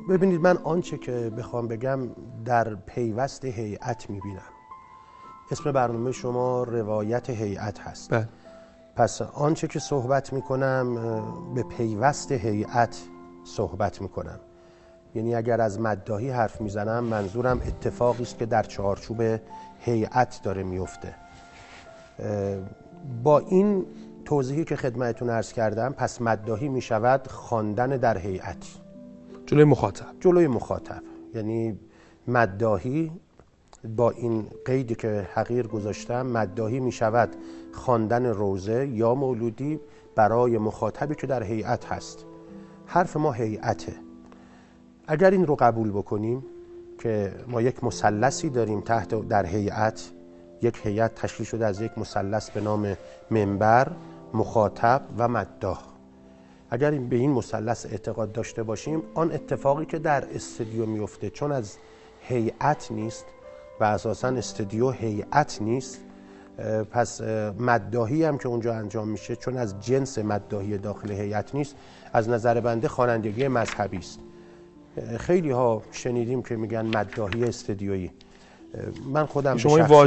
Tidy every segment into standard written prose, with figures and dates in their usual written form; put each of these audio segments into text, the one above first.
ببینید، من آنچه که بخوام بگم در پیوست هیئت میبینم. اسم برنامه شما روایت هیئت هست. بله. پس آنچه که صحبت میکنم به پیوست هیئت صحبت میکنم. یعنی اگر از مداحی حرف میزنم منظورم اتفاقی است که در چارچوب هیئت داره میفته. با این توضیحی که خدمتتون عرض کردم، پس مداحی میشود خواندن در هیئت جلوی مخاطب. یعنی مداحی با این قیدی که حقیر گذاشتم، مداحی میشود خواندن روضه یا مولودی برای مخاطبی که در هیئت هست. حرف ما هیئته. اگر این رو قبول بکنیم که ما یک مثلثی داریم در هیئت، یک هیئت تشکیل شده از یک مثلث به نام منبر، مخاطب و مداح. اگر به این مثلث اعتقاد داشته باشیم، آن اتفاقی که در استودیو میفته چون از هیئت نیست و اساساً استودیو هیئت نیست، پس مداحی هم که اونجا انجام میشه چون از جنس مداحی داخل هیئت نیست، از نظر بنده خوانندگی مذهبی است. خیلی ها شنیدیم که میگن مداحی استودیویی. من خودم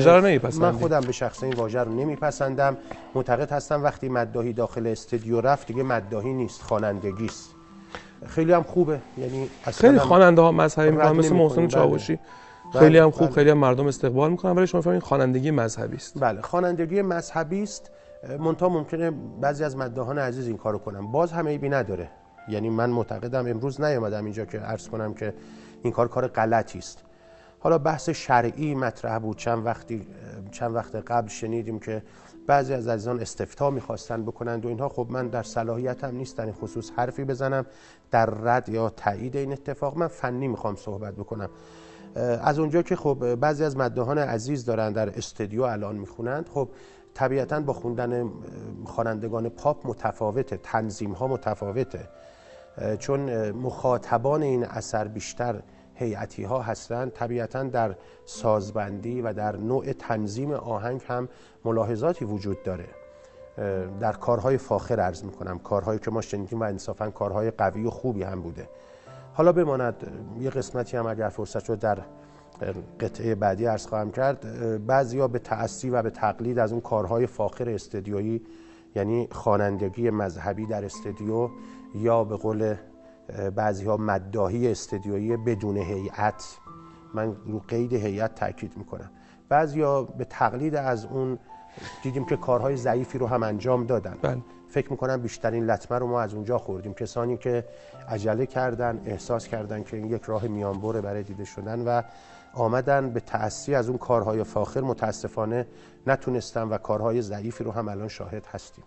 به شخص این واژه رو نمیپسندم. معتقد هستم وقتی مداحی داخل استودیو رفت دیگه مداحی نیست، خوانندگی است. خیلی هم خوبه. یعنی خیلی خواننده ها مذهبی میکنن مثل محسن چاوشی. خیلی هم خوب، خیلی هم مردم استقبال میکنن، ولی شما فهمید خوانندگی مذهبی است. بله، خوانندگی مذهبی است. منتها ممکنه بعضی از مداحان عزیز این کارو کنن، باز هم عیبی نداره. یعنی من معتقدم، امروز نیومدم اینجا که عرض کنم که این کار غلطی است. حالا بحث شرعی مطرح بود. چند وقت قبل شنیدیم که بعضی از عزیزان استفتاء میخواستن بکنند و اینها. خب من در صلاحیتم نیست در این خصوص حرفی بزنم در رد یا تایید این اتفاق. من فنی میخوام صحبت بکنم. از اونجا که خب بعضی از مداحان عزیز دارن در استودیو الان میخونند، خب طبیعتاً با خوندن خوانندگان پاپ متفاوته، تنظیم ها متفاوته، چون مخاطبان این اثر بیشتر هیئتی ها هستند. طبیعتاً در سازبندی و در نوع تنظیم آهنگ هم ملاحظاتی وجود داره. در کارهای فاخر عرض میکنم، کارهایی که ما شنیدیم و انصافاً کارهای قوی و خوبی هم بوده. حالا بماند یه قسمتی هم اگر فرصت شد در قطعه بعدی عرض خواهم کرد. بعضیا به تأسی و به تقلید از اون کارهای فاخر استودیویی، یعنی خوانندگی مذهبی در استودیو، یا به قول بعضی‌ها مداحی استودیویی بدون هیئت، من رو قید هیئت تاکید میکنم، بعضیا به تقلید از اون دیدیم که کارهای ضعیفی رو هم انجام دادن. بله. فکر میکنم بیشترین لطمه رو ما از اونجا خوردیم، کسانی که عجله کردن، احساس کردن که این یک راه میانبره برای دیده شدن و آمدن به تأسی از اون کارهای فاخر، متاسفانه نتونستن و کارهای ضعیفی رو هم الان شاهد هستیم.